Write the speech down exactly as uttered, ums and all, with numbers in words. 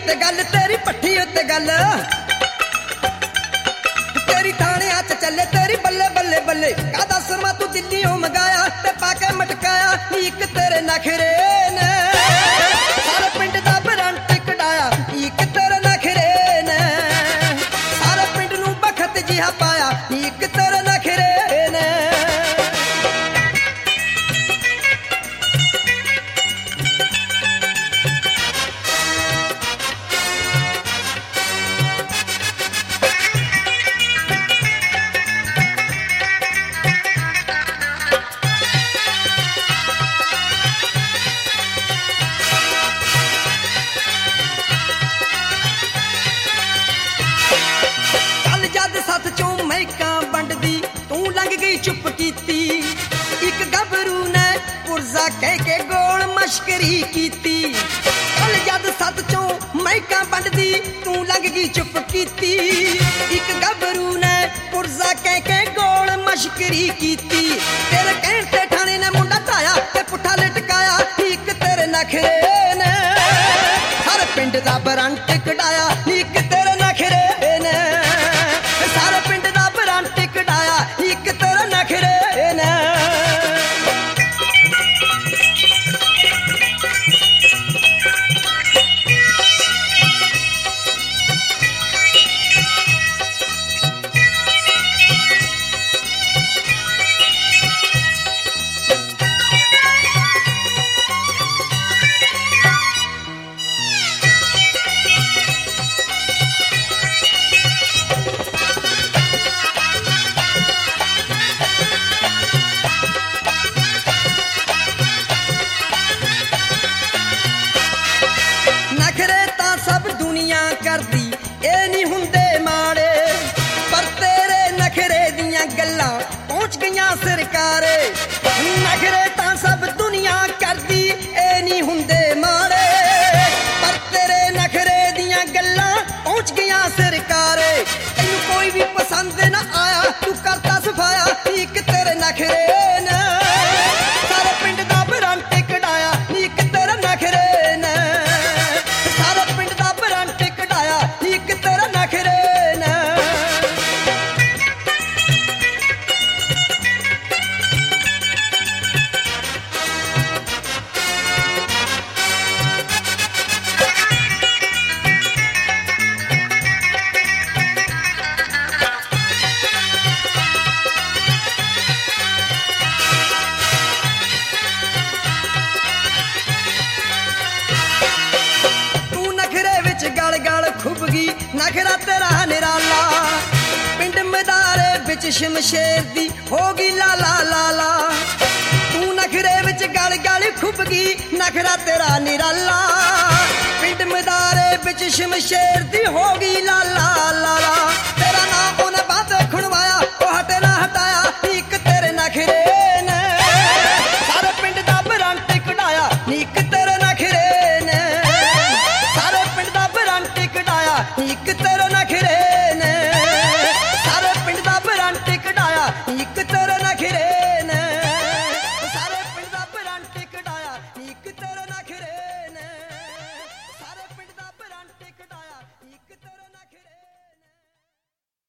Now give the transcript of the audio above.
उत्ते गल तेरी पट्ठी उत्ते गल तेरी थाने च चले तेरी बल्ले बल्ले बल्ले कादा सुरमा तू दिल्ली मंगाया ते पाके मटकाया एक तेरे नखरे ने सारे पिंड दा बरंट कढाया एक तेरे नखरे ने सारे पिंड नू बखत जिहा पाया एक तेरे नखरे ने चुप कीती एक गबरू ने पुरजा कह के गोल मश्करी कीती कल जद सत चों मैका बंडदी तू लंघ गई चुप कीती एक गबरू ने पुरजा कह के गोल मश्करी कीती तेरे कहण ते ठाणे ने मुंडा धाया ते पुठा लटकाया एक तेरे नखरे ने हर पिंड दा बरंट कढाया एक तेरे नखरे ने सारे पिंड दा बरंट कढाया एक तेरे नखरे ने सरकारे नखरे तां सब दुनिया करदी ए नहीं हुंदे माड़े पर तेरे नखरे दियां गल्लां पहुंच गईयां सरकारे तैनू कोई भी पसंद ना आया तू करता सफाया एक तेरे नखरे ने सारे पिंड दा बरंट कढाया एक तेरे नखरे ने सारे पिंड दा बरंट कढाया एक तेरे नखरे ने नखरा तेरा निराला पिंड मदारे बिच शमशेर दी होगी लाला लाला तू नखरे विच गल गल खुबगी नखरा तेरा निराला पिंड मदारे बिच शमशेर दी होगी लाला लाला तेरा नाम